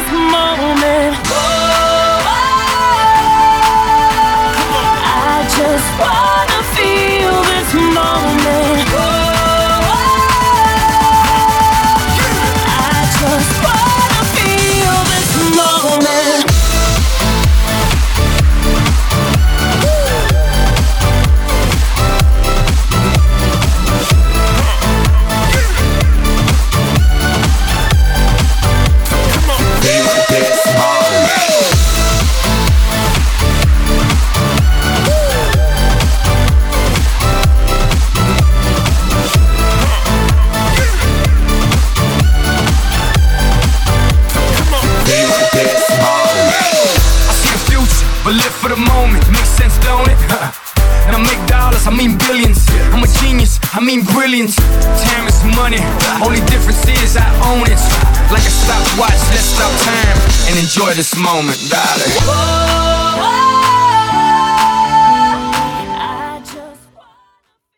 moment. I just wanna feel this moment. I just wanna feel this moment. But live for the moment, makes sense, don't it? And I make dollars, I mean billions. I'm a genius, I mean brilliance. Time is money, only difference is I own it. Like a stopwatch, let's stop time and enjoy this moment, darling.